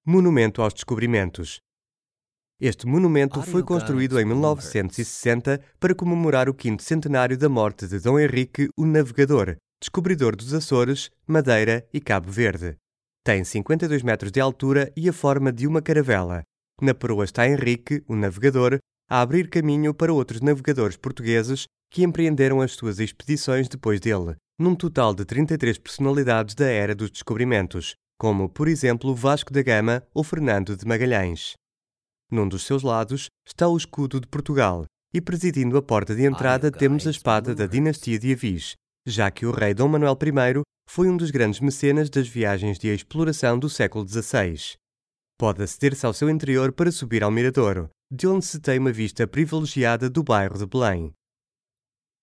Monumento aos Descobrimentos. Este monumento foi construído em 1960 para comemorar o 5º centenário da morte de Dom Henrique, o Navegador, descobridor dos Açores, Madeira e Cabo Verde. Tem 52 metros de altura e a forma de uma caravela. Na proa está Henrique, o Navegador, a abrir caminho para outros navegadores portugueses que empreenderam as suas expedições depois dele, num total de 33 personalidades da Era dos Descobrimentos, como, por exemplo, Vasco da Gama ou Fernando de Magalhães. Num dos seus lados está o escudo de Portugal, e presidindo a porta de entrada temos a espada da dinastia de Avis, já que o rei Dom Manuel I foi um dos grandes mecenas das viagens de exploração do século XVI. Pode aceder-se ao seu interior para subir ao Miradouro, de onde se tem uma vista privilegiada do bairro de Belém.